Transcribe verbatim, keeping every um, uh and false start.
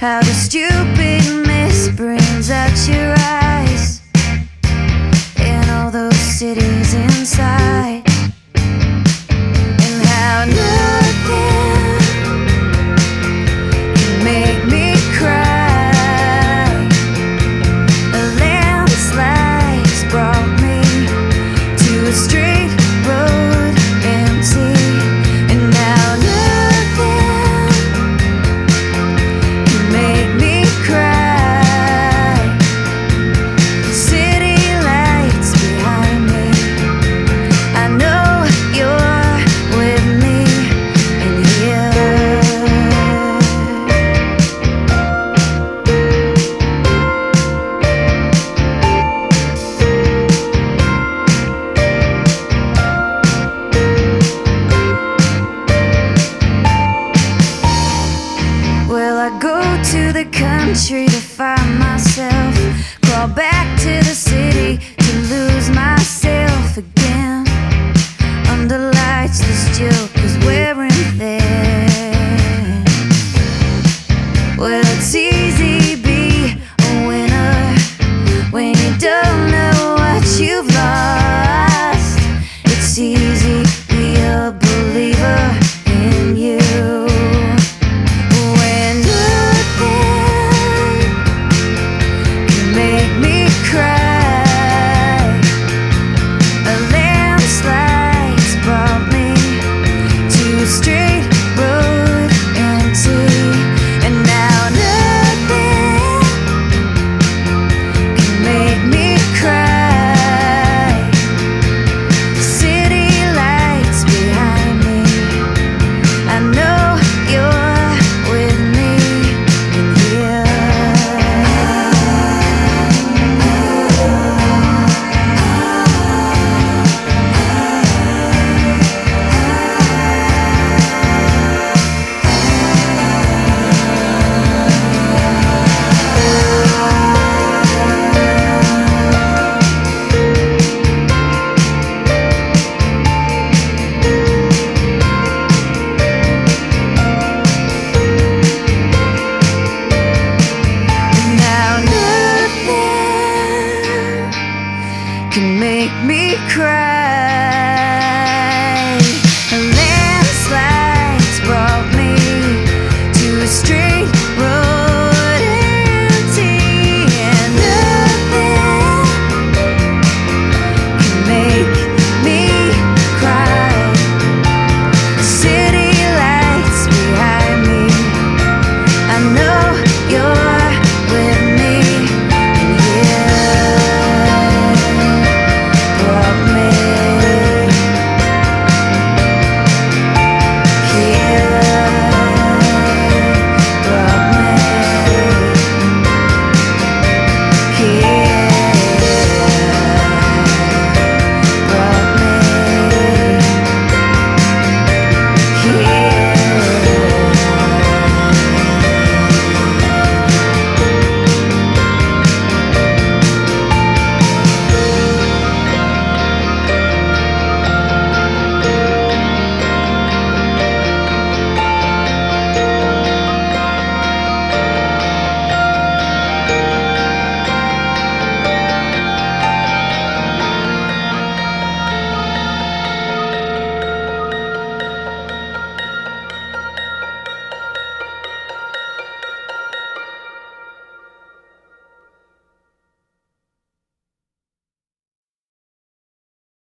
how the stupid mist brings out your eyes in all those cities inside, and how nothing can make me cry. A landslide's brought me to a straight road empty, and now nothing can make me cry. City lights behind me, I know you're with me in here. Well, I go to the country to find myself, crawl back to the city to lose myself again. Under lights that still